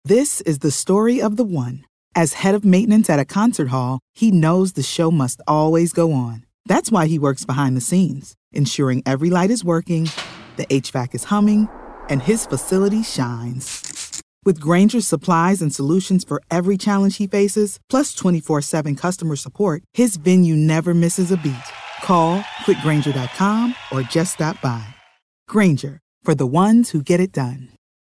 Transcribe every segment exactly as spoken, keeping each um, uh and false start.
This is the story of the one. As head of maintenance at a concert hall, he knows the show must always go on. That's why he works behind the scenes, ensuring every light is working, the H V A C is humming, and his facility shines. With Grainger's supplies and solutions for every challenge he faces, plus twenty-four seven customer support, his venue never misses a beat. Call quick grainger dot com or just stop by. Grainger, for the ones who get it done.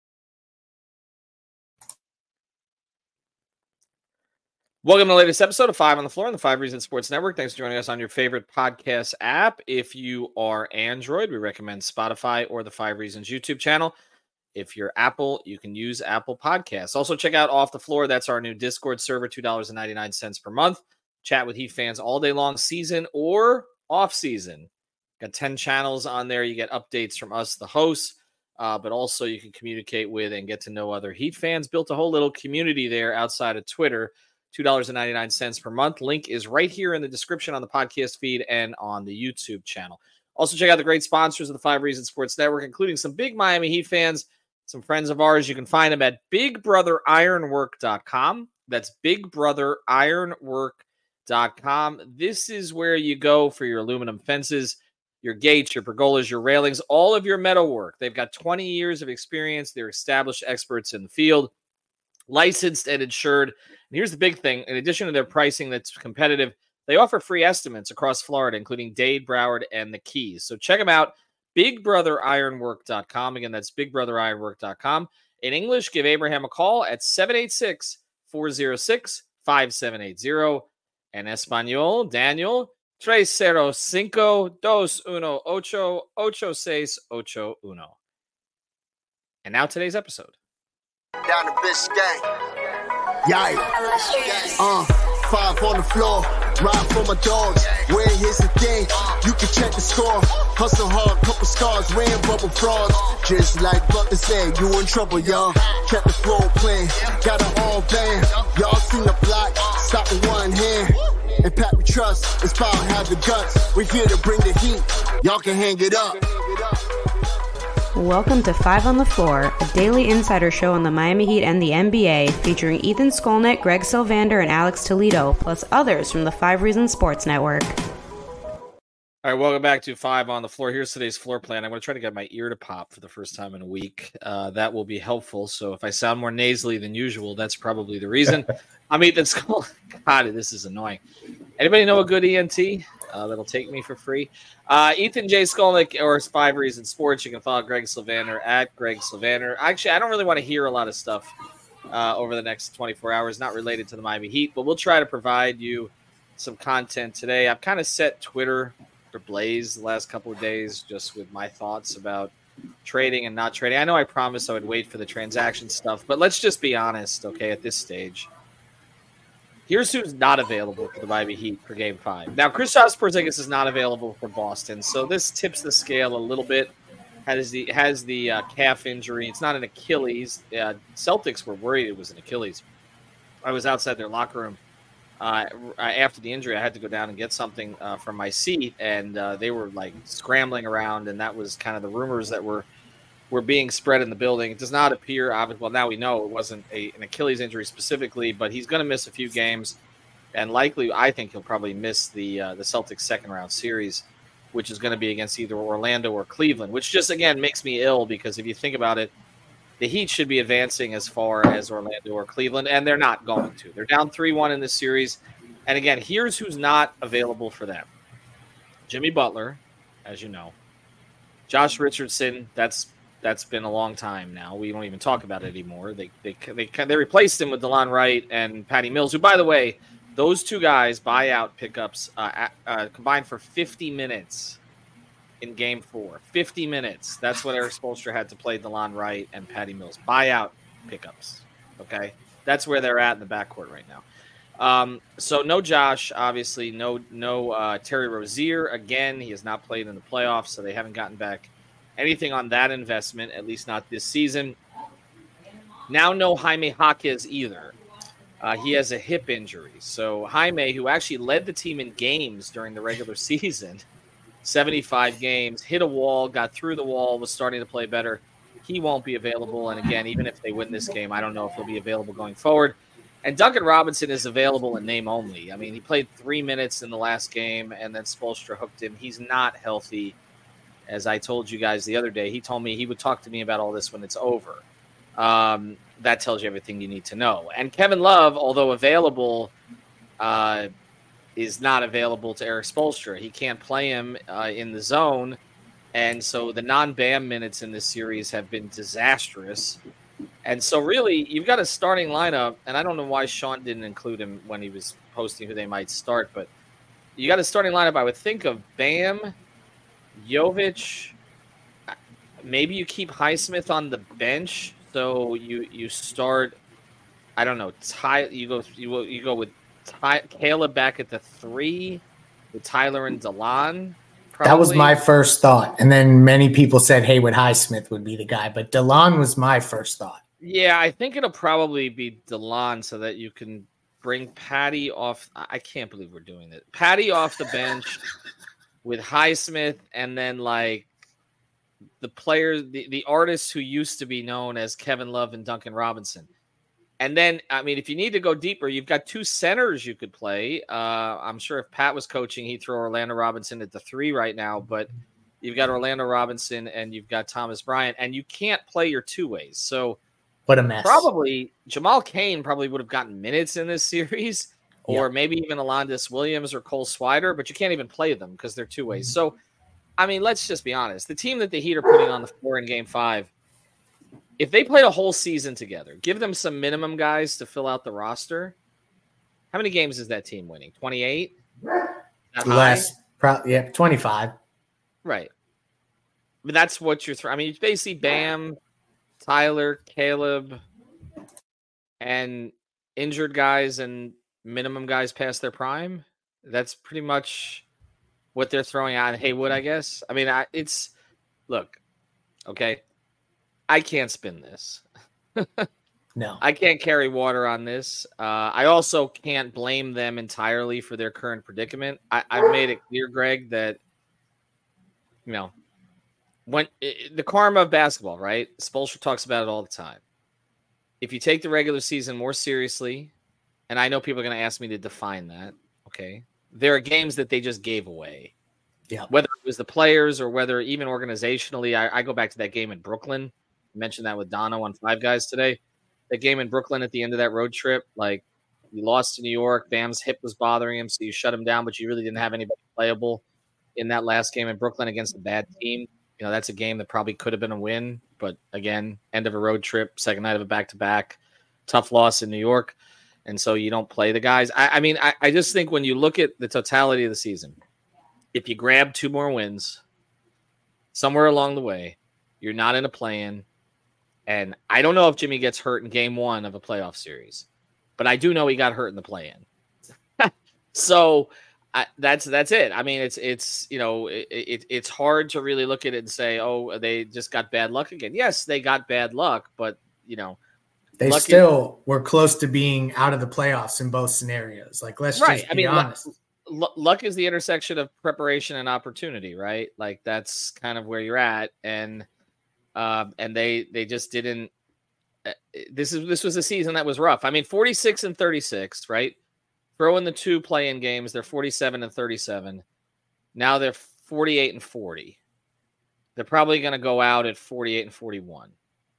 Welcome to the latest episode of Five on the Floor on the Five Reasons Sports Network. Thanks for joining us on your favorite podcast app. If you are Android, we recommend Spotify or the Five Reasons YouTube channel. If you're Apple, you can use Apple Podcasts. Also, check out Off the Floor. That's our new Discord server, two dollars and ninety-nine cents per month. Chat with Heat fans all day long, season or off season. Got ten channels on there. You get updates from us, the hosts, uh, but also you can communicate with and get to know other Heat fans. Built a whole little community there outside of Twitter. two dollars and ninety-nine cents per month. Link is right here in the description on the podcast feed and on the YouTube channel. Also, check out the great sponsors of the Five Reasons Sports Network, including some big Miami Heat fans, some friends of ours. You can find them at big brother ironwork dot com. That's big brother ironwork dot com. This is where you go for your aluminum fences, your gates, your pergolas, your railings, all of your metal work. They've got twenty years of experience. They're established experts in the field, licensed and insured. And here's the big thing. In addition to their pricing that's competitive, they offer free estimates across Florida, including Dade, Broward, and the Keys. So check them out, big brother ironwork dot com. Again, that's big brother ironwork dot com. In English, give Abraham a call at seven eight six, four oh six, five seven eight zero. En Espanol, Daniel, tres cero cinco, dos uno ocho, ocho seis ocho uno. And now today's episode. Down the Biscayne. Yikes. Uh, five on the floor. Ride for my dogs. Where here's the thing. You can check the score. Hustle hard, couple scars, wearing bubble frauds. Just like Butler said, you in trouble, y'all. Kept the floor playing. Got it all banned. Y'all seen the block. Stop with one hand. And Pat we trust. It's power, have the guts. We're here to bring the heat. Y'all can hang it up. Welcome to Five on the Floor, a daily insider show on the Miami Heat and the N B A, featuring Ethan Skolnick, Greg Sylvander, and Alex Toledo, plus others from the Five Reasons Sports Network. All right, welcome back to Five on the Floor. Here's today's floor plan. I'm going to try to get my ear to pop for the first time in a week. Uh, that will be helpful. So if I sound more nasally than usual, that's probably the reason. I'm Ethan Skolnick. God, this is annoying. Anybody know a good E N T uh, that'll take me for free? Uh, Ethan J. Skolnick, or Five Reasons Sports. You can follow Greg Sylvander at Greg Sylvander. Actually, I don't really want to hear a lot of stuff uh, over the next twenty-four hours, not related to the Miami Heat, but we'll try to provide you some content today. I've kind of set Twitter ablaze the last couple of days just with my thoughts about trading and not trading. I know I promised I would wait for the transaction stuff, but let's just be honest, okay, at this stage. Here's who's not available for the Miami Heat for Game five. Now, Kristaps Porzingis is not available for Boston, so this tips the scale a little bit. Has the has the uh, calf injury. It's not an Achilles. Uh, Celtics were worried it was an Achilles. I was outside their locker room uh, after the injury. I had to go down and get something uh, from my seat, and uh, they were, like, scrambling around, and that was kind of the rumors that were were being spread in the building. It does not appear, well, now we know it wasn't a, an Achilles injury specifically, but he's going to miss a few games, and likely, I think he'll probably miss the uh, the Celtics second round series, which is going to be against either Orlando or Cleveland, which just, again, makes me ill because if you think about it, the Heat should be advancing as far as Orlando or Cleveland, and they're not going to. They're down three one in this series, and again, here's who's not available for them. Jimmy Butler, as you know. Josh Richardson, that's That's been a long time now. We don't even talk about it anymore. They they they they replaced him with DeLon Wright and Patty Mills, who, by the way, those two guys buyout pickups uh, uh, combined for fifty minutes in Game Four. Fifty minutes. That's what Eric Spoelstra had to play DeLon Wright and Patty Mills. Buyout pickups. Okay, that's where they're at in the backcourt right now. Um, so no Josh, obviously, no no uh, Terry Rozier. Again, he has not played in the playoffs, so they haven't gotten back anything on that investment, at least not this season. Now no Jaime Jaquez either. Uh, he has a hip injury. So Jaime, who actually led the team in games during the regular season, seventy-five games, hit a wall, got through the wall, was starting to play better. he won't be available. And again, even if they win this game, I don't know if he'll be available going forward. And Duncan Robinson is available in name only. I mean, he played three minutes in the last game, and then Spoelstra hooked him. He's not healthy. As I told you guys the other day, he told me he would talk to me about all this when it's over. Um, that tells you everything you need to know. And Kevin Love, although available, uh, is not available to Eric Spoelstra. He can't play him uh, in the zone. And so the non-Bam minutes in this series have been disastrous. And so really, you've got a starting lineup, and I don't know why Sean didn't include him when he was posting who they might start, but you got a starting lineup. I would think of Bam, Jovic. Maybe you keep Highsmith on the bench, so you you start. I don't know. Ty, you go you you go with Ty, Caleb back at the three with Tyler and DeLon. Probably. That was my first thought. And then many people said Haywood Highsmith would be the guy, but DeLon was my first thought. Yeah, I think it'll probably be DeLon so that you can bring Patty off. I can't believe we're doing it. Patty off the bench with Highsmith, and then like the players, the, the artists who used to be known as Kevin Love and Duncan Robinson. And then, I mean, if you need to go deeper, you've got two centers you could play. Uh, I'm sure if Pat was coaching, he'd throw Orlando Robinson at the three right now. But you've got Orlando Robinson and you've got Thomas Bryant, and you can't play your two ways. So what a mess. Probably Jamal Cain probably would have gotten minutes in this series, or yep. maybe even Alondas Williams or Cole Swider, but you can't even play them because they're two ways. So, I mean, let's just be honest. The team that the Heat are putting on the floor in Game Five, if they played a whole season together, give them some minimum guys to fill out the roster. How many games is that team winning? twenty-eight? Less. Pro- yeah, twenty-five. Right. But that's what you're throwing. I mean, it's basically Bam, Tyler, Caleb, and injured guys and minimum guys past their prime. That's pretty much what they're throwing out. Haywood, I guess. I mean, I, it's look, okay. I can't spin this. No, I can't carry water on this. Uh, I also can't blame them entirely for their current predicament. I, I've made it clear, Greg, that you know when it, the karma of basketball, right? Spoelstra talks about it all the time. If you take the regular season more seriously, and I know people are going to ask me to define that, okay? There are games that they just gave away. Yeah. Whether it was the players or whether even organizationally, I, I go back to that game in Brooklyn. I mentioned that with Dono on Five Guys today. That game in Brooklyn at the end of that road trip, like you lost to New York, Bam's hip was bothering him, so you shut him down, but you really didn't have anybody playable in that last game in Brooklyn against a bad team. You know, that's a game that probably could have been a win, but again, end of a road trip, second night of a back-to-back, tough loss in New York, and so you don't play the guys. I, I mean, I, I just think when you look at the totality of the season, if you grab two more wins somewhere along the way, you're not in a play-in. And I don't know if Jimmy gets hurt in game one of a playoff series, but I do know he got hurt in the play-in. so I, that's that's it. I mean, it's it's you know it, it it's hard to really look at it and say, oh, they just got bad luck again. Yes, they got bad luck, but you know they still is, were close to being out of the playoffs in both scenarios. Like, let's right. just be I mean, honest. Luck, luck is the intersection of preparation and opportunity, right? Like that's kind of where you're at, and. Um, and they they just didn't. Uh, this is this was a season that was rough. I mean, forty-six and thirty-six, right? Throw in the two play-in games, they're forty-seven and thirty-seven. Now they're forty-eight and forty. They're probably going to go out at forty-eight and forty-one.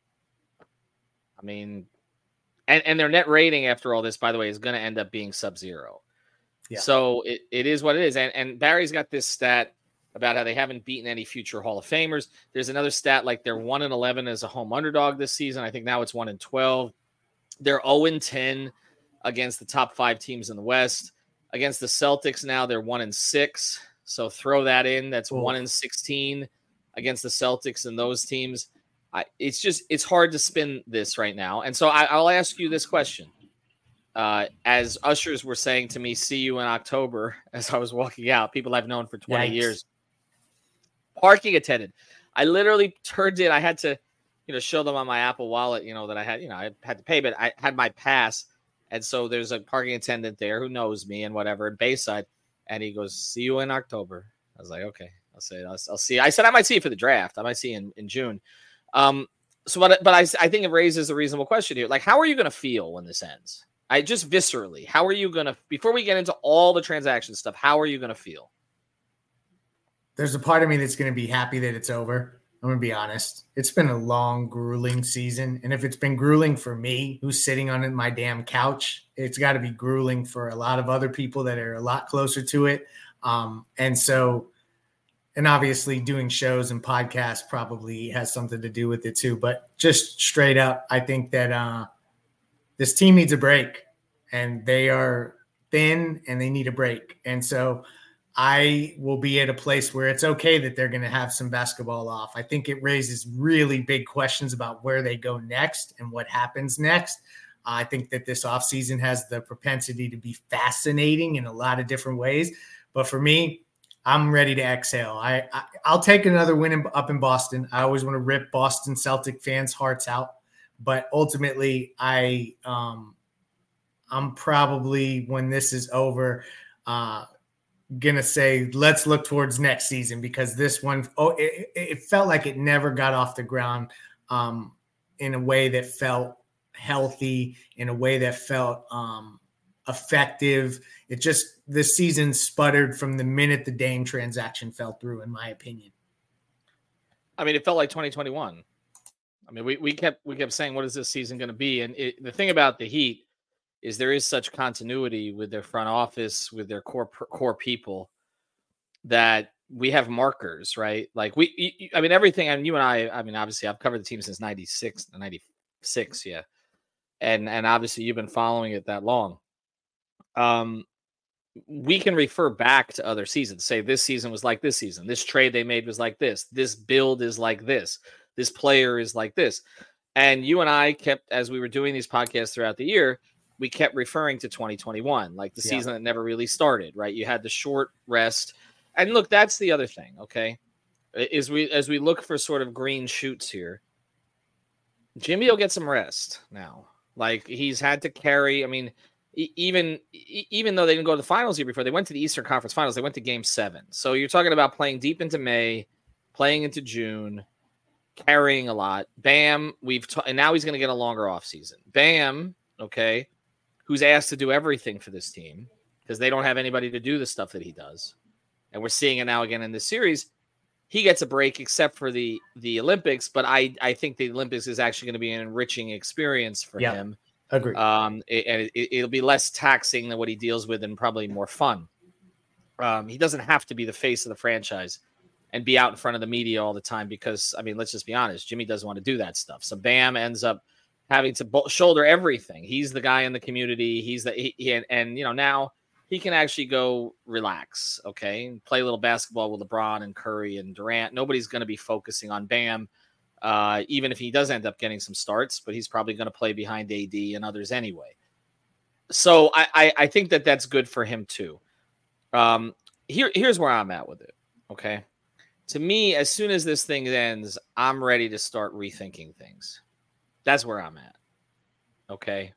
I mean, and and their net rating after all this, by the way, is going to end up being sub-zero. Yeah. So it, it is what it is. And and Barry's got this stat about how they haven't beaten any future Hall of Famers. There's another stat like they're one and eleven as a home underdog this season. I think now it's one and twelve. They're oh and ten against the top five teams in the West. Against the Celtics now they're one and six. So throw that in. That's Ooh. one and sixteen against the Celtics and those teams. I, it's just it's hard to spin this right now. And so I, I'll ask you this question. Uh, as ushers were saying to me, see you in October as I was walking out, people I've known for twenty Yikes. years. Parking attendant. I literally turned in. I had to, you know, show them on my Apple Wallet, you know, that I had, you know, I had to pay, but I had my pass. And so there's a parking attendant there who knows me and whatever in Bayside. And he goes, see you in October. I was like, okay, I'll say, I'll, I'll see. I said, I might see you for the draft. I might see you in, in June. Um, So, but, but I, I think it raises a reasonable question here. Like, how are you going to feel when this ends? I just viscerally, how are you going to, before we get into all the transaction stuff, how are you going to feel? There's a part of me that's going to be happy that it's over. I'm going to be honest. It's been a long, grueling season. And if it's been grueling for me, who's sitting on my damn couch, it's got to be grueling for a lot of other people that are a lot closer to it. Um, and so, and obviously doing shows and podcasts probably has something to do with it too. But just straight up, I think that uh, this team needs a break, and they are thin and they need a break. And so I will be at a place where it's okay that they're going to have some basketball off. I think it raises really big questions about where they go next and what happens next. Uh, I think that this offseason has the propensity to be fascinating in a lot of different ways. But for me, I'm ready to exhale. I, I, I'll take another win in, up in Boston. I always want to rip Boston Celtic fans' hearts out. But ultimately, I, um, I'm probably, when this is over, uh, gonna say let's look towards next season, because this one, oh, it, it felt like it never got off the ground um, in a way that felt healthy, in a way that felt um, effective. It just, this season sputtered from the minute the Dame transaction fell through, in my opinion. I mean, it felt like twenty twenty-one. I mean, we, we kept we kept saying, what is this season going to be? And it, the thing about the Heat is there is such continuity with their front office, with their core core people, that we have markers, right? Like we, I mean, everything. I mean, you and I. I mean, obviously, I've covered the team since ninety-six, ninety-six, yeah, and and obviously, you've been following it that long. Um, we can refer back to other seasons. Say this season was like this season. This trade they made was like this. This build is like this. This player is like this. And you and I kept, as we were doing these podcasts throughout the year, we kept referring to twenty twenty-one, like the yeah. season that never really started, right? You had the short rest. And look, that's the other thing, okay? Is we as we look for sort of green shoots here, Jimmy will get some rest now. Like, he's had to carry, I mean, even even though they didn't go to the finals year before, they went to the Eastern Conference Finals. They went to game seven. So you're talking about playing deep into May, playing into June, carrying a lot. Bam, we've t- and now he's going to get a longer offseason. Bam, okay, who's asked to do everything for this team because they don't have anybody to do the stuff that he does. And we're seeing it now again in this series. He gets a break except for the the Olympics, but I, I think the Olympics is actually going to be an enriching experience for yeah, him. Agree. Um, it, and it, it'll be less taxing than what he deals with and probably more fun. Um, he doesn't have to be the face of the franchise and be out in front of the media all the time because, I mean, let's just be honest, Jimmy doesn't want to do that stuff. So Bam ends up having to bo- shoulder everything. He's the guy in the community. He's the he, he, and, and you know now he can actually go relax, okay, and play a little basketball with LeBron and Curry and Durant. Nobody's going to be focusing on Bam, uh, even if he does end up getting some starts, but he's probably going to play behind A D and others anyway. So I, I, I think that that's good for him too. Um, here, here's where I'm at with it, okay? To me, as soon as this thing ends, I'm ready to start rethinking things. That's where I'm at, okay?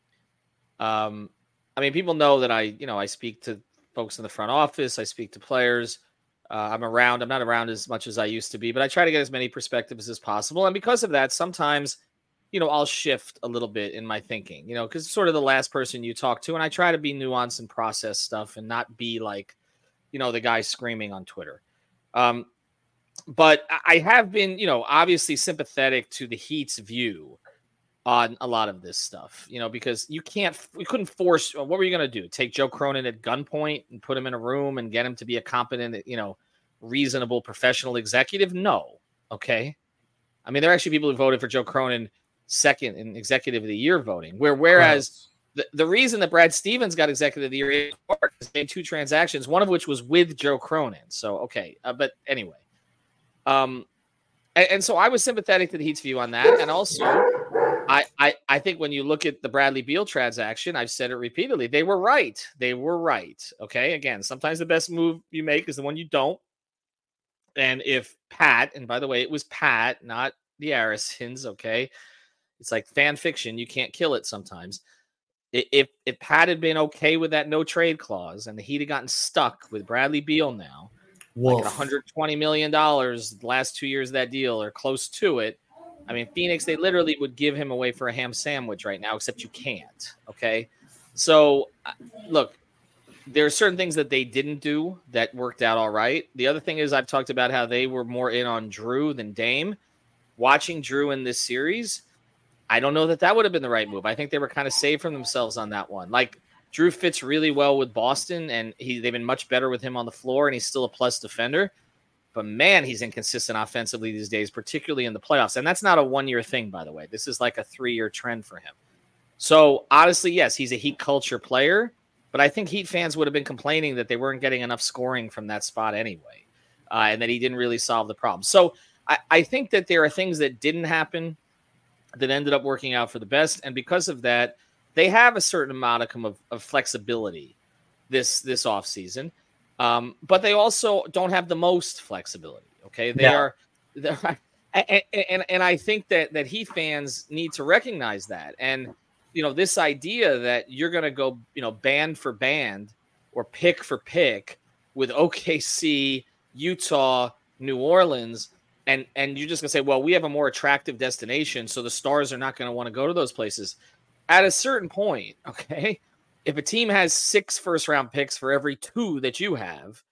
Um, I mean, people know that I, you know, I speak to folks in the front office. I speak to players. Uh, I'm around. I'm not around as much as I used to be, but I try to get as many perspectives as possible. And because of that, sometimes, you know, I'll shift a little bit in my thinking, you know, because it's sort of the last person you talk to. And I try to be nuanced and process stuff and not be like, you know, the guy screaming on Twitter. Um, but I have been, you know, obviously sympathetic to the Heat's view on a lot of this stuff, you know, because you can't, we couldn't force, what were you going to do? Take Joe Cronin at gunpoint and put him in a room and get him to be a competent, you know, reasonable professional executive? No. Okay. I mean, there are actually people who voted for Joe Cronin second in executive of the year voting, where, whereas the, the reason that Brad Stevens got executive of the year is made two transactions, one of which was with Joe Cronin. So, okay. Uh, but anyway, um, and, and so I was sympathetic to the Heat's view on that. And also, I, I, I think when you look at the Bradley Beal transaction, I've said it repeatedly, they were right. They were right. Okay. Again, sometimes the best move you make is the one you don't. And if Pat, and by the way, it was Pat, not the Arisons. Okay. It's like fan fiction. You can't kill it sometimes. If, if Pat had been okay with that no trade clause and the Heat had gotten stuck with Bradley Beal now, Wolf. like one hundred twenty million dollars the last two years of that deal or close to it, I mean, Phoenix, they literally would give him away for a ham sandwich right now, except you can't. Okay. So, uh, look, there are certain things that they didn't do that worked out all right. The other thing is I've talked about how they were more in on Drew than Dame. Watching Drew in this series, I don't know that that would have been the right move. I think they were kind of saved from themselves on that one. Like, Drew fits really well with Boston, and he they've been much better with him on the floor, and he's still a plus defender. But, man, he's inconsistent offensively these days, particularly in the playoffs. And that's not a one-year thing, by the way. This is like a three-year trend for him. So, honestly, yes, he's a Heat culture player. But I think Heat fans would have been complaining that they weren't getting enough scoring from that spot anyway, uh, and that he didn't really solve the problem. So I, I think that there are things that didn't happen that ended up working out for the best. And because of that, they have a certain modicum of, of flexibility this this offseason. Um, but they also don't have the most flexibility. Okay, they Yeah. are, and, and and I think that that Heat fans need to recognize that. And you know, this idea that you're going to go, you know, band for band or pick for pick with O K C, Utah, New Orleans, and and you're just going to say, well, we have a more attractive destination, so the stars are not going to want to go to those places. At a certain point, okay, if a team has six first round picks for every two that you have,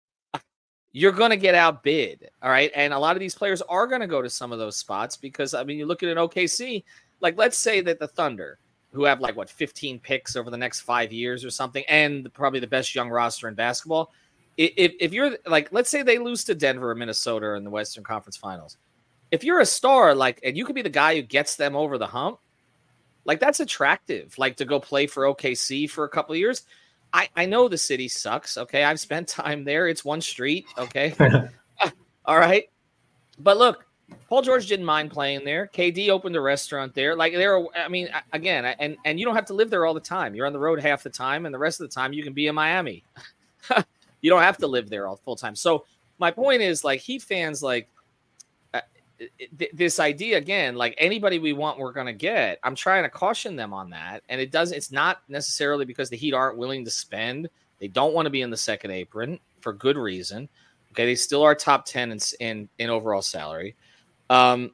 you're going to get outbid. All right. And a lot of these players are going to go to some of those spots because, I mean, you look at an O K C, like let's say that the Thunder, who have like, what, fifteen picks over the next five years or something, and probably the best young roster in basketball. If, if you're like, let's say they lose to Denver or Minnesota in the Western Conference Finals. If you're a star, like, and you could be the guy who gets them over the hump, like that's attractive, like to go play for O K C for a couple of years. I, I know the city sucks. Okay. I've spent time there. It's one street. Okay. All right. But look, Paul George didn't mind playing there. K D opened a restaurant there. Like there are, I mean, again, and, and you don't have to live there all the time. You're on the road half the time, and the rest of the time you can be in Miami. You don't have to live there all full time. So my point is, like, Heat fans, like uh, th- this idea again, like anybody we want, we're going to get. I'm trying to caution them on that. And it does, it's not necessarily because the Heat aren't willing to spend. They don't want to be in the second apron for good reason. Okay. They still are top ten in, in, in overall salary. Um,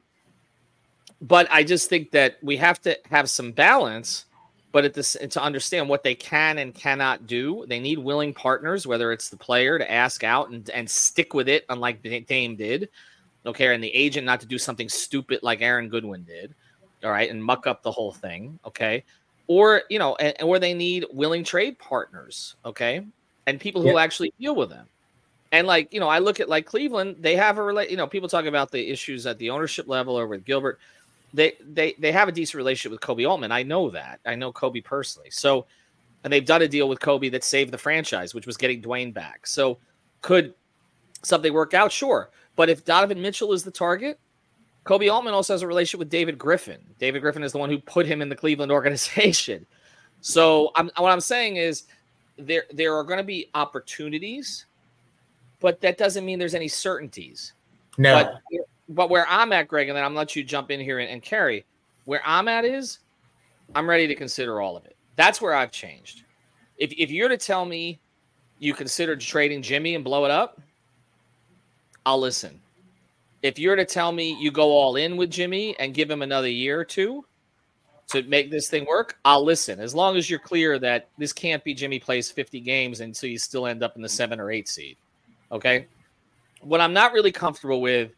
but I just think that we have to have some balance, but at this, to understand what they can and cannot do. They need willing partners, whether it's the player to ask out and, and stick with it, unlike Dame did. Okay. And the agent not to do something stupid like Aaron Goodwin did. All right. And muck up the whole thing. Okay. Or, you know, and, or they need willing trade partners. Okay. And people who Yeah. will actually deal with them. And like, you know, I look at like Cleveland, they have a relate, you know, people talk about the issues at the ownership level or with Gilbert. They, they, they have a decent relationship with Kobe Altman. I know that. I know Kobe personally. So, and they've done a deal with Kobe that saved the franchise, which was getting Dwayne back. So could something work out? Sure. But if Donovan Mitchell is the target, Kobe Altman also has a relationship with David Griffin. David Griffin is the one who put him in the Cleveland organization. So I'm, what I'm saying is there, there are going to be opportunities, but that doesn't mean there's any certainties. No. But, but where I'm at, Greg, and then I'm going to let you jump in here and, and carry, where I'm at is I'm ready to consider all of it. That's where I've changed. If if you're to tell me you considered trading Jimmy and blow it up, I'll listen. If you're to tell me you go all in with Jimmy and give him another year or two to make this thing work, I'll listen. As long as you're clear that this can't be Jimmy plays fifty games and so you still end up in the seven or eight seed. Okay? What I'm not really comfortable with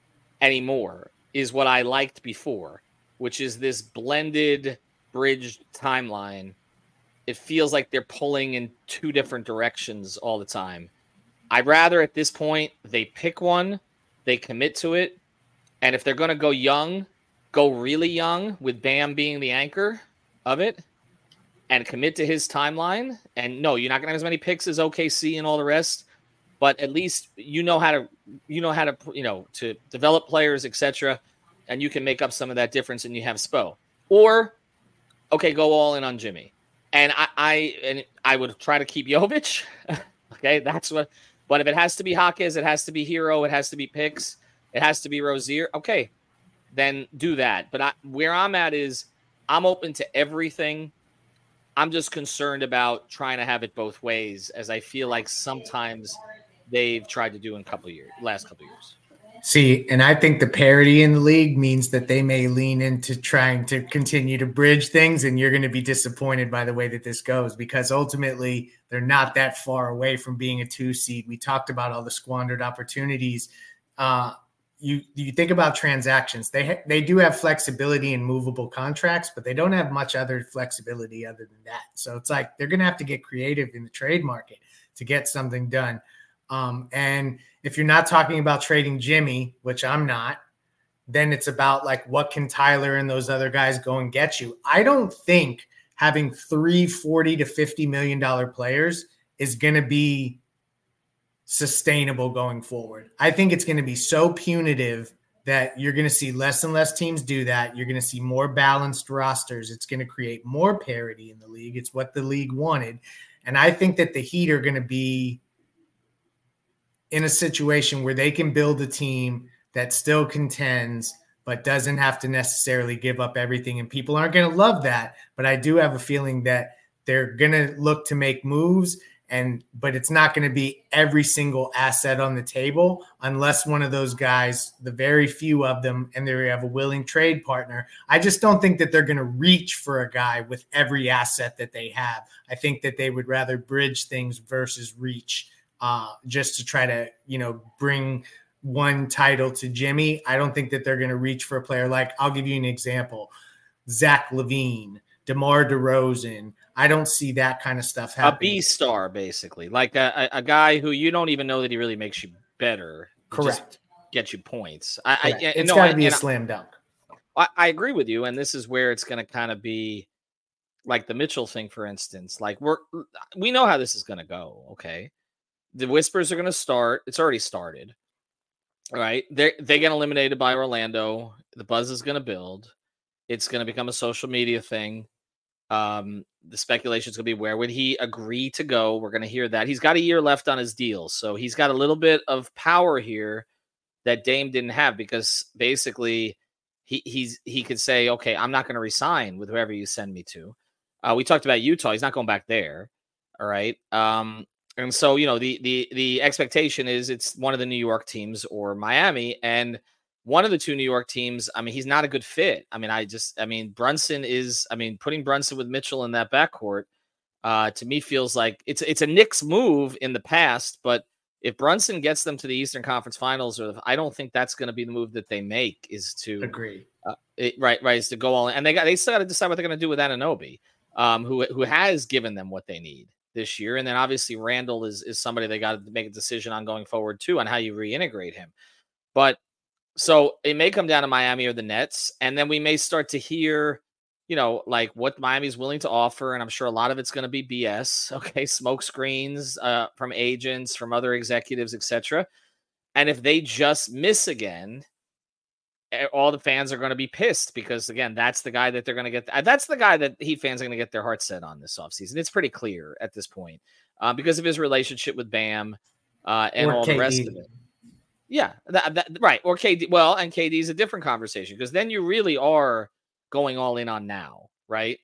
anymore is what I liked before, which is this blended bridge timeline. It feels like they're pulling in two different directions all the time. I'd rather at this point they pick one, they commit to it, and if they're going to go young, go really young with Bam being the anchor of it and commit to his timeline. And no, you're not going to have as many picks as O K C and all the rest, but at least you know how to, you know how to, you know, to develop players, et cetera. And you can make up some of that difference and you have Spo. Or, okay, go all in on Jimmy. And I, I and I would try to keep Jovic. Okay, that's what. But if it has to be Hawkins, it has to be Hero, it has to be picks, it has to be Rozier. Okay, then do that. But I, where I'm at is I'm open to everything. I'm just concerned about trying to have it both ways, as I feel like sometimes they've tried to do in a couple of years, last couple of years. See, and I think the parity in the league means that they may lean into trying to continue to bridge things, and you're going to be disappointed by the way that this goes, because ultimately they're not that far away from being a two seed. We talked about all the squandered opportunities. Uh, you you think about transactions. They ha- they do have flexibility in movable contracts, but they don't have much other flexibility other than that. So it's like they're going to have to get creative in the trade market to get something done. Um, and if you're not talking about trading Jimmy, which I'm not, then it's about like, what can Tyler and those other guys go and get you? I don't think having three forty to fifty million dollars players is going to be sustainable going forward. I think it's going to be so punitive that you're going to see less and less teams do that. You're going to see more balanced rosters. It's going to create more parity in the league. It's what the league wanted. And I think that the Heat are going to be in a situation where they can build a team that still contends, but doesn't have to necessarily give up everything. And people aren't going to love that. But I do have a feeling that they're going to look to make moves, and but it's not going to be every single asset on the table unless one of those guys, the very few of them, and they have a willing trade partner. I just don't think that they're going to reach for a guy with every asset that they have. I think that they would rather bridge things versus reach. Uh, just to try to, you know, bring one title to Jimmy. I don't think that they're going to reach for a player like, I'll give you an example, Zach LaVine, DeMar DeRozan. I don't see that kind of stuff happening. A B-star, basically, like a, a, a guy who you don't even know that he really makes you better. Correct. Gets you points. I, I, it's no, got to be I, a slam dunk. I, I agree with you, and this is where it's going to kind of be like the Mitchell thing, for instance. Like we're we know how this is going to go, okay? The whispers are going to start. It's already started. All right. They're, they get eliminated by Orlando. The buzz is going to build. It's going to become a social media thing. Um, the speculation is going to be, where would he agree to go? We're going to hear that. He's got a year left on his deal. So he's got a little bit of power here that Dame didn't have, because basically he he's he could say, okay, I'm not going to resign with whoever you send me to. Uh, we talked about Utah. He's not going back there. All right. Um, And so, you know, the the the expectation is it's one of the New York teams or Miami, and one of the two New York teams. I mean, he's not a good fit. I mean, I just, I mean, Brunson is. I mean, putting Brunson with Mitchell in that backcourt, uh, to me feels like it's it's a Knicks move in the past. But if Brunson gets them to the Eastern Conference Finals, or I don't think that's going to be the move that they make. Is to agree, uh, it, right? Right, is to go all in, and they got they still got to decide what they're going to do with Anunoby, um, who who has given them what they need this year. And then obviously Randall is, is somebody they got to make a decision on going forward too, on how you reintegrate him. But so it may come down to Miami or the Nets. And then we may start to hear, you know, like what Miami's willing to offer. And I'm sure a lot of it's going to be B S. Okay. Smoke screens uh, from agents, from other executives, et cetera. And if they just miss again, all the fans are going to be pissed, because again, that's the guy that they're going to get. That's the guy that Heat fans are going to get their heart set on this offseason. It's pretty clear at this point, uh, because of his relationship with Bam uh, and or all K D. the rest of it. Yeah, that, that, right. Or K D. Well, and K D is a different conversation, because then you really are going all in on now, right?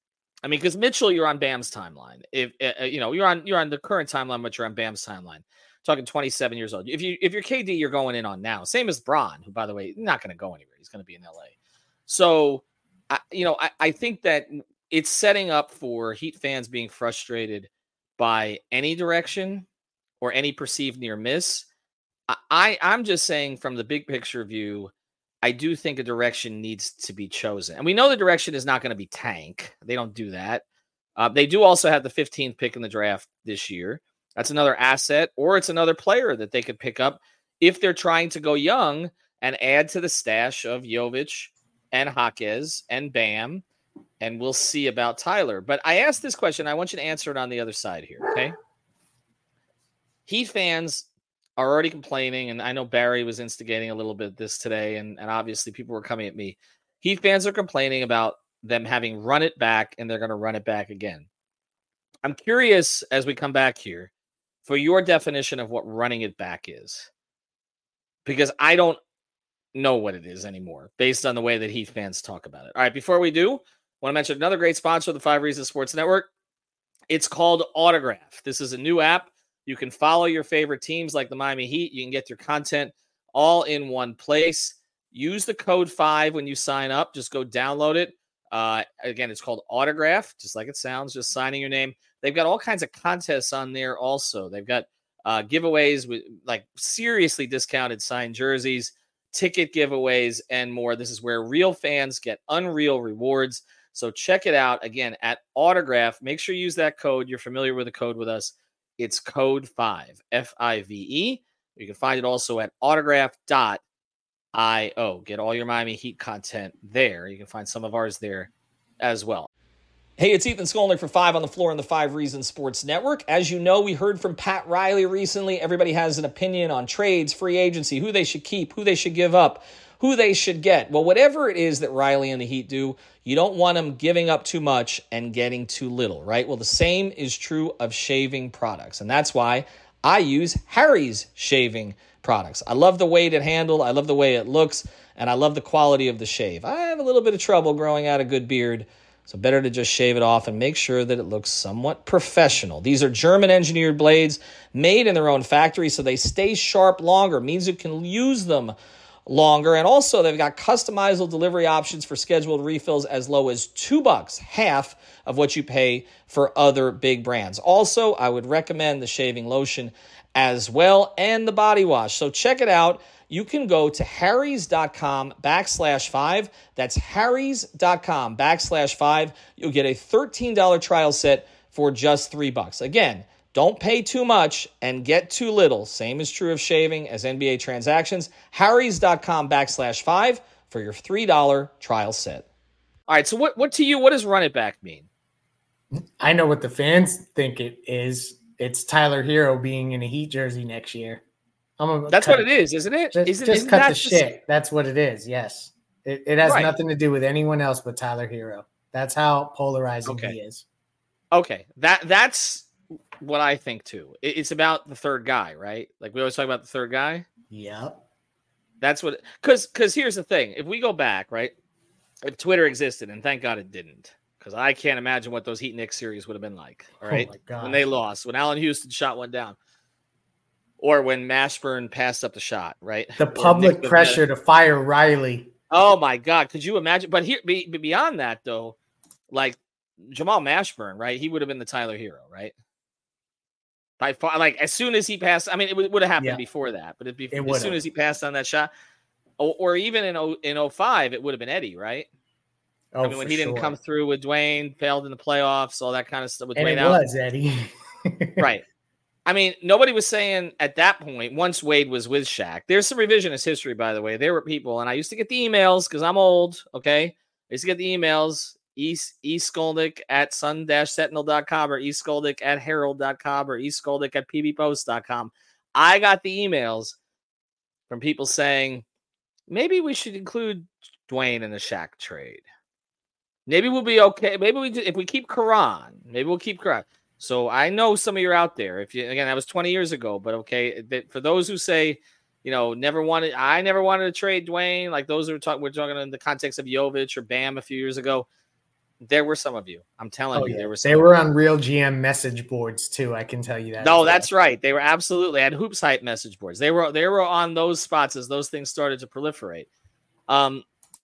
I mean, because Mitchell, you're on Bam's timeline. If uh, you know, you're on you're on the current timeline, but you're on Bam's timeline. Talking twenty-seven years old. If you if you're K D, you're going in on now. Same as Bron, who, by the way, not going to go anywhere. He's going to be in L A. So, I, you know, I, I think that it's setting up for Heat fans being frustrated by any direction or any perceived near miss. I, I I'm just saying, from the big picture view, I do think a direction needs to be chosen, and we know the direction is not going to be tank. They don't do that. Uh, they do also have the fifteenth pick in the draft this year. That's another asset, or it's another player that they could pick up if they're trying to go young and add to the stash of Jovic and Jaquez and Bam, and we'll see about Tyler. But I asked this question. I want you to answer it on the other side here, okay? Heat fans are already complaining, and I know Barry was instigating a little bit this today, and, and obviously people were coming at me. Heat fans are complaining about them having run it back, and they're going to run it back again. I'm curious, as we come back here, for your definition of what running it back is, because I don't know what it is anymore based on the way that Heat fans talk about it. All right, before we do, I want to mention another great sponsor of the Five Reasons Sports Network. It's called Autograph. This is a new app. You can follow your favorite teams like the Miami Heat. You can get your content all in one place. Use the code five when you sign up. Just go download it. Uh, again, it's called Autograph, just like it sounds, just signing your name. They've got all kinds of contests on there also. They've got uh, giveaways with like seriously discounted signed jerseys, ticket giveaways, and more. This is where real fans get unreal rewards. So check it out again at Autograph. Make sure you use that code. You're familiar with the code with us. It's code five, F I V E. You can find it also at autograph dot io. Get all your Miami Heat content there. You can find some of ours there as well. Hey, it's Ethan Skolnick for Five on the Floor on the Five Reasons Sports Network. As you know, we heard from Pat Riley recently. Everybody has an opinion on trades, free agency, who they should keep, who they should give up, who they should get. Well, whatever it is that Riley and the Heat do, you don't want them giving up too much and getting too little, right? Well, the same is true of shaving products, and that's why I use Harry's shaving products. I love the weight it handles, I love the way it looks, and I love the quality of the shave. I have a little bit of trouble growing out a good beard, so better to just shave it off and make sure that it looks somewhat professional. These are German-engineered blades made in their own factory, so they stay sharp longer. It means you can use them longer. And also, they've got customizable delivery options for scheduled refills as low as two bucks, half of what you pay for other big brands. Also, I would recommend the shaving lotion as well and the body wash. So check it out. You can go to harrys.com backslash five. That's harrys.com backslash five. You'll get a thirteen dollars trial set for just three bucks. Again, don't pay too much and get too little. Same is true of shaving as N B A transactions. harrys.com backslash five for your three dollars trial set. All right, so what, what to you, what does run it back mean? I know what the fans think it is. It's Tyler Hero being in a Heat jersey next year. I'm That's what it is, isn't it? Just, isn't, just isn't cut that the just... shit. That's what it is, yes. It, it has right. nothing to do with anyone else but Tyler Hero. That's how polarizing okay. he is. Okay, that that's what I think too. It, it's about the third guy, right? Like we always talk about the third guy. Yep. That's what, because because here's the thing. If we go back, right, if Twitter existed, and thank God it didn't, because I can't imagine what those Heat Knicks series would have been like, all right? Oh my God. When they lost, when Allen Houston shot one down, or when Mashburn passed up the shot, right? The public pressure to fire Riley. Oh my God, could you imagine? But here, be, beyond that though, like Jamal Mashburn, right? He would have been the Tyler Hero, right? By far, like as soon as he passed, I mean, it would, would have happened yeah. before that, but if, it as soon as he passed on that shot, or, or even in in oh five, it would have been Eddie, right? Oh, I mean, when he sure. didn't come through with Dwayne, failed in the playoffs, all that kind of stuff with and Dwayne it out. was Eddie, right? I mean, nobody was saying at that point, once Wade was with Shaq. There's some revisionist history, by the way. There were people, and I used to get the emails because I'm old. Okay, I used to get the emails. East East Skolnick at sun dash sentinel dot com or East Skolnick at herald dot com or East Skolnick at p b post dot com. I got the emails from people saying maybe we should include Dwayne in the Shaq trade. Maybe we'll be okay. Maybe we if we keep Karan, maybe we'll keep Karan. So I know some of you are out there. If you again, that was twenty years ago, but okay. That for those who say, you know, never wanted, I never wanted to trade Dwayne. Like those are talking, we're talking in the context of Jovic or Bam a few years ago. There were some of you. I'm telling oh, you, yeah. there were. Some they were on Real G M message boards too. I can tell you that. No, that's well. right. They were absolutely at Hoops Hype message boards. They were they were on those spots as those things started to proliferate. Um,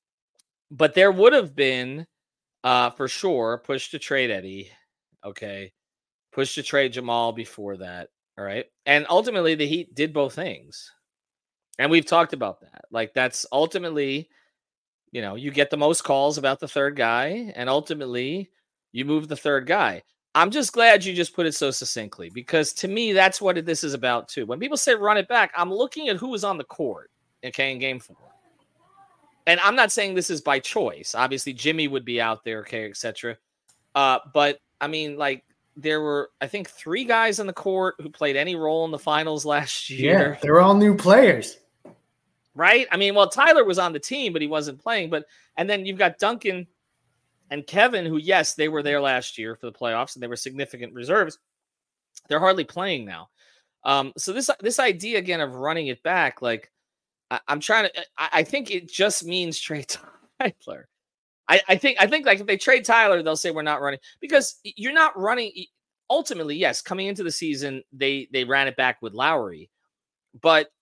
but there would have been, uh, for sure, push to trade Eddie. Okay, push to trade Jamal before that. All right, and ultimately the Heat did both things, and we've talked about that. Like that's ultimately. You know, you get the most calls about the third guy, and ultimately you move the third guy. I'm just glad you just put it so succinctly, because to me, that's what it, this is about too. When people say run it back, I'm looking at who was on the court, okay, in game four. And I'm not saying this is by choice. Obviously, Jimmy would be out there, okay, et cetera. Uh, but, I mean, like, there were, I think, three guys on the court who played any role in the finals last year. Yeah, they're all new players. Right? I mean, well, Tyler was on the team, but he wasn't playing. But and then you've got Duncan and Kevin, who, yes, they were there last year for the playoffs, and they were significant reserves. They're hardly playing now. Um, so this this idea, again, of running it back, like, I, I'm trying to – I think it just means trade Tyler. I, I think, I think like, if they trade Tyler, they'll say we're not running. Because you're not running – ultimately, yes, coming into the season, they they ran it back with Lowry. But –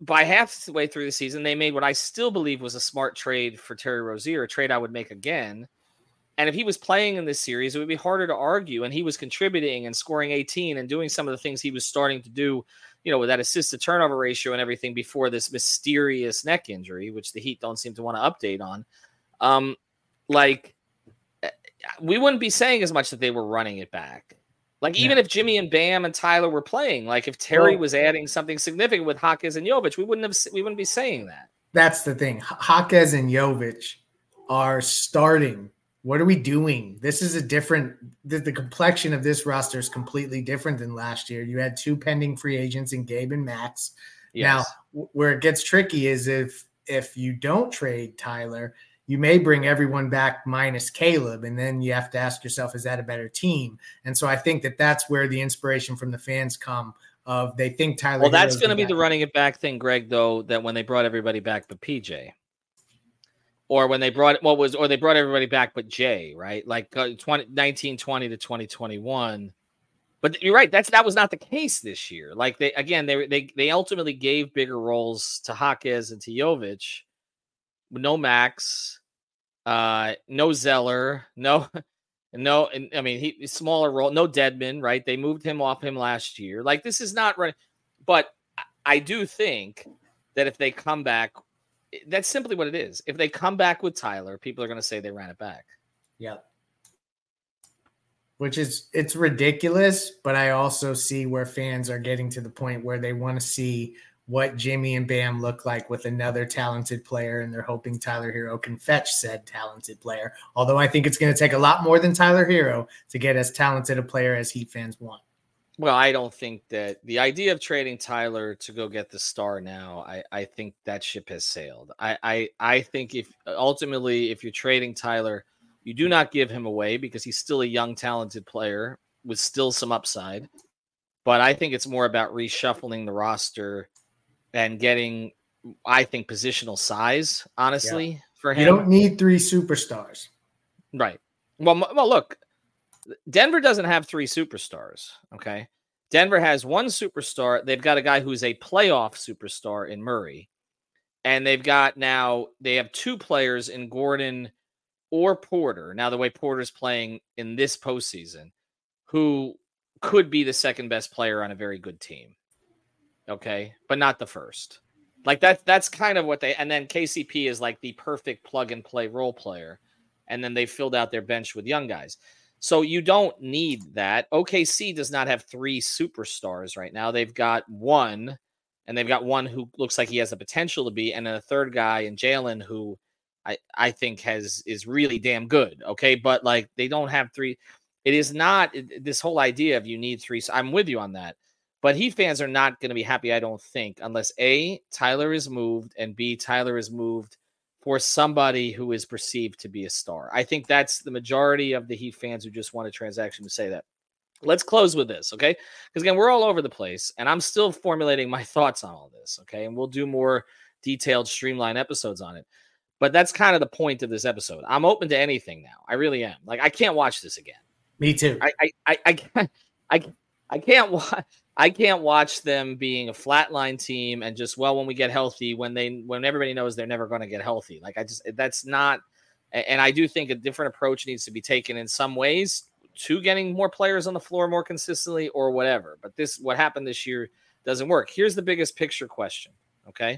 by halfway through the season, they made what I still believe was a smart trade for Terry Rozier, a trade I would make again. And if he was playing in this series, it would be harder to argue. And he was contributing and scoring eighteen and doing some of the things he was starting to do, you know, with that assist to turnover ratio and everything before this mysterious neck injury, which the Heat don't seem to want to update on. Um, like, we wouldn't be saying as much that they were running it back. Like, even yeah. if Jimmy and Bam and Tyler were playing, like if Terry well, was adding something significant with Jaquez and Jovic, we wouldn't have we wouldn't be saying that. That's the thing. Jaquez and Jovic are starting. What are we doing? This is a different the, the complexion of this roster is completely different than last year. You had two pending free agents in Gabe and Max. Yes. Now, where it gets tricky is if if you don't trade Tyler, you may bring everyone back minus Caleb, and then you have to ask yourself, is that a better team? And so I think that that's where the inspiration from the fans come of they think Tyler. Well, that's going to be the running it back thing, Greg, though, that when they brought everybody back but P J. Or when they brought what was, or they brought everybody back but Jay, right? Like uh, twenty, nineteen twenty to twenty twenty-one. But you're right. That's that was not the case this year. Like they again, they they they ultimately gave bigger roles to Jaquez and to Jovic. No Max, uh, no Zeller, no, no. I mean, he smaller role. No Dedmon, right? They moved him off him last year. Like this is not right. But I do think that if they come back. That's simply what it is. If they come back with Tyler, people are going to say they ran it back. Yep. Which is, it's ridiculous, but I also see where fans are getting to the point where they want to see what Jimmy and Bam look like with another talented player, and they're hoping Tyler Hero can fetch said talented player. Although I think it's going to take a lot more than Tyler Hero to get as talented a player as Heat fans want. Well, I don't think that the idea of trading Tyler to go get the star now, I, I think that ship has sailed. I, I, I think if ultimately, if you're trading Tyler, you do not give him away because he's still a young, talented player with still some upside. But I think it's more about reshuffling the roster and getting, I think, positional size, honestly, yeah. for him. You don't need three superstars. Right. Well, well, look. Denver doesn't have three superstars, okay? Denver has one superstar. They've got a guy who's a playoff superstar in Murray. And they've got now, they have two players in Gordon or Porter. Now, the way Porter's playing in this postseason, who could be the second best player on a very good team, okay? But not the first. Like, that, that's kind of what they, and then K C P is like the perfect plug-and-play role player. And then they filled out their bench with young guys. So you don't need that. O K C does not have three superstars right now. They've got one, and they've got one who looks like he has the potential to be, and then a third guy in Jalen who I, I think has is really damn good. Okay, but like they don't have three. It is not this whole idea of you need three. I'm with you on that. But Heat fans are not going to be happy, I don't think, unless A, Tyler is moved, and B, Tyler is moved for somebody who is perceived to be a star. I think that's the majority of the Heat fans who just want a transaction to say that. Let's close with this, okay? Because, again, we're all over the place, and I'm still formulating my thoughts on all this, okay? And we'll do more detailed, streamlined episodes on it. But that's kind of the point of this episode. I'm open to anything now. I really am. Like, I can't watch this again. Me too. I I I, I, can't, I, I can't watch. I can't watch them being a flatline team and just, well, when we get healthy, when they, when everybody knows they're never going to get healthy. Like I just, that's not, and I do think a different approach needs to be taken in some ways to getting more players on the floor more consistently or whatever. But this, what happened this year doesn't work. Here's the biggest picture question. Okay.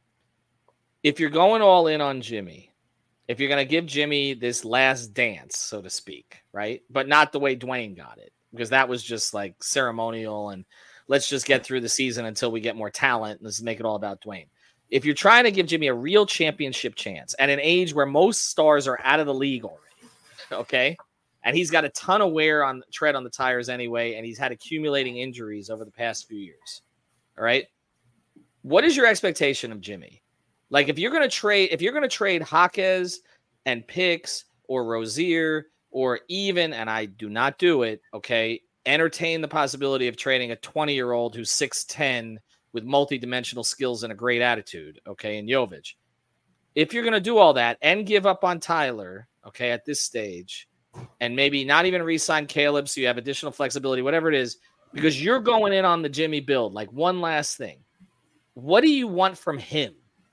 If you're going all in on Jimmy, if you're going to give Jimmy this last dance, so to speak, right? But not the way Dwayne got it. Because that was just like ceremonial and let's just get through the season until we get more talent. Let's make it all about Dwayne. If you're trying to give Jimmy a real championship chance at an age where most stars are out of the league already, okay, and he's got a ton of wear on tread on the tires anyway, and he's had accumulating injuries over the past few years, all right, what is your expectation of Jimmy? Like if you're going to trade, if you're going to trade Jaquez and picks or Rozier or even, and I do not do it, okay, entertain the possibility of trading a twenty-year-old who's six ten with multi-dimensional skills and a great attitude, okay, in Jovic. If you're going to do all that and give up on Tyler, okay, at this stage, and maybe not even re-sign Caleb so you have additional flexibility, whatever it is, because you're going in on the Jimmy build, like one last thing. what do you want from him?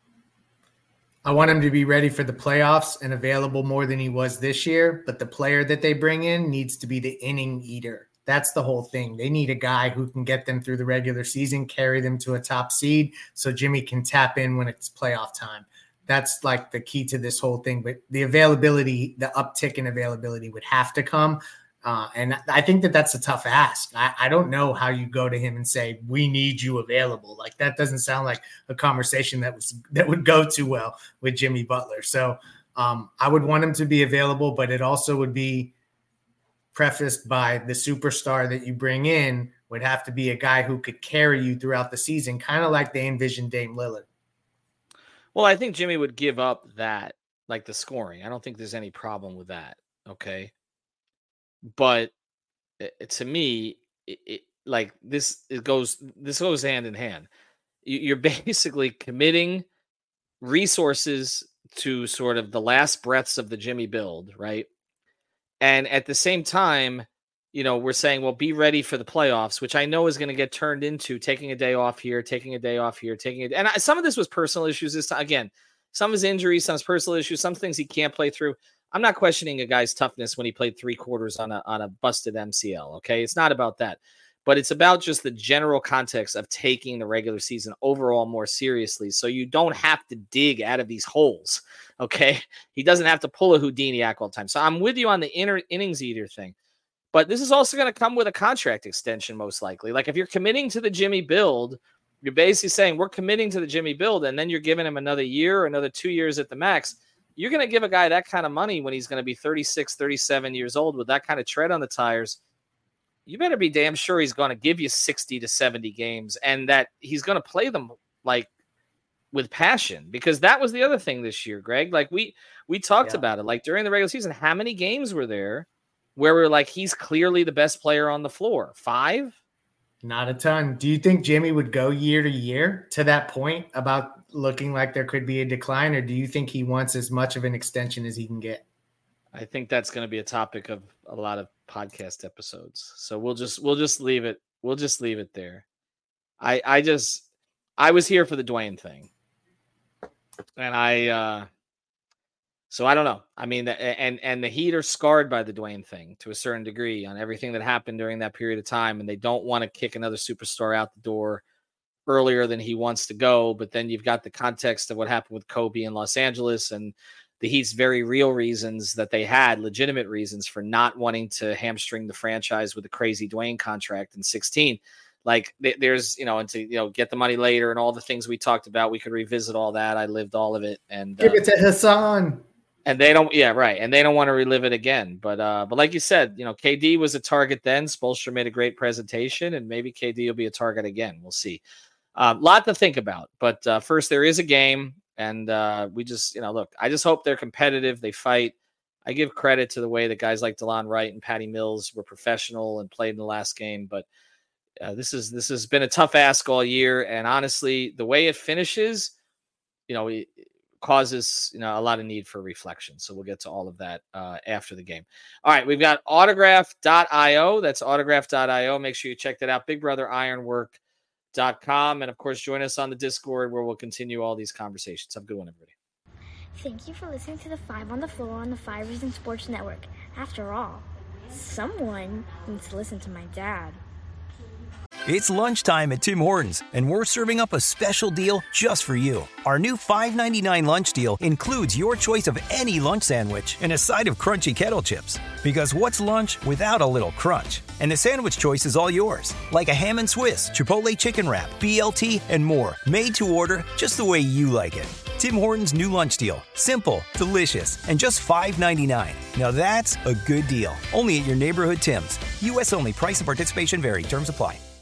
I want him to be ready for the playoffs and available more than he was this year. But the player that they bring in needs to be the inning eater. That's the whole thing. They need a guy who can get them through the regular season, carry them to a top seed so Jimmy can tap in when it's playoff time. That's like the key to this whole thing. But the availability, the uptick in availability would have to come. Uh, and I think that that's a tough ask. I, I don't know how you go to him and say, we need you available. Like that doesn't sound like a conversation that was that would go too well with Jimmy Butler. So um, I would want him to be available, but it also would be prefaced by the superstar that you bring in would have to be a guy who could carry you throughout the season, kind of like they envisioned Dame Lillard. Well, I think Jimmy would give up that, like the scoring. I don't think there's any problem with that. Okay. But it, to me, it, it, like this, it goes, this goes hand in hand. You, you're basically committing resources to sort of the last breaths of the Jimmy build, right? And at the same time, you know, we're saying, well, be ready for the playoffs, which I know is going to get turned into taking a day off here, taking a day off here, taking it. And I, some of this was personal issues. This time, again, some of his injuries, some of his personal issues, some things he can't play through. I'm not questioning a guy's toughness when he played three quarters on a on a busted M C L. Okay, it's not about that, but it's about just the general context of taking the regular season overall more seriously. So you don't have to dig out of these holes. Okay, he doesn't have to pull a Houdiniac all the time. So I'm with you on the inner innings eater thing, but this is also going to come with a contract extension, most likely. Like if you're committing to the Jimmy build, you're basically saying we're committing to the Jimmy build, and then you're giving him another year, or another two years at the max. You're going to give a guy that kind of money when he's going to be thirty-six, thirty-seven years old with that kind of tread on the tires. You better be damn sure he's going to give you sixty to seventy games and that he's going to play them like with passion, because that was the other thing this year, Greg. Like we, we talked yeah. about it, like during the regular season, how many games were there where we're like, he's clearly the best player on the floor? Five? Not a ton. Do you think Jimmy would go year to year to that point about looking like there could be a decline, or do you think he wants as much of an extension as he can get? I think that's going to be a topic of a lot of podcast episodes. So we'll just we'll just leave it. We'll just leave it there. I I just I was here for the Dwayne thing, and I uh, so I don't know. I mean, and and the Heat are scarred by the Dwayne thing to a certain degree on everything that happened during that period of time, and they don't want to kick another superstar out the door earlier than he wants to go. But then you've got the context of what happened with Kobe in Los Angeles and the Heat's very real reasons that they had, legitimate reasons for not wanting to hamstring the franchise with a crazy Dwayne contract in sixteen. Like there's, you know, and to, you know, get the money later and all the things we talked about, we could revisit all that. I lived all of it. And give uh, it to Hassan. And they don't, yeah, right. And they don't want to relive it again. But, uh, but like you said, you know, K D was a target then. Spoelstra made a great presentation, and maybe K D will be a target again. We'll see. A uh, lot to think about. But uh, first, there is a game, and uh, we just, you know, look, I just hope they're competitive. They fight. I give credit to the way that guys like DeLon Wright and Patty Mills were professional and played in the last game. But uh, this is this has been a tough ask all year. And honestly, the way it finishes, you know, it causes, you know, a lot of need for reflection. So we'll get to all of that uh, after the game. All right, we've got autograph dot io. That's autograph dot io. Make sure you check that out. Big Brother Ironwork dot com. And of course, join us on the Discord where we'll continue all these conversations. Have a good one, everybody. Thank you for listening to the Five on the Floor on the Five Reasons Sports Network. After all, someone needs to listen to my dad. It's lunchtime at Tim Hortons, and we're serving up a special deal just for you. Our new five ninety-nine lunch deal includes your choice of any lunch sandwich and a side of crunchy kettle chips. Because what's lunch without a little crunch? And the sandwich choice is all yours, like a ham and Swiss, Chipotle chicken wrap, B L T, and more, made to order just the way you like it. Tim Hortons' new lunch deal. Simple, delicious, and just five ninety-nine. Now that's a good deal. Only at your neighborhood Tim's. U S only. Price and participation vary. Terms apply.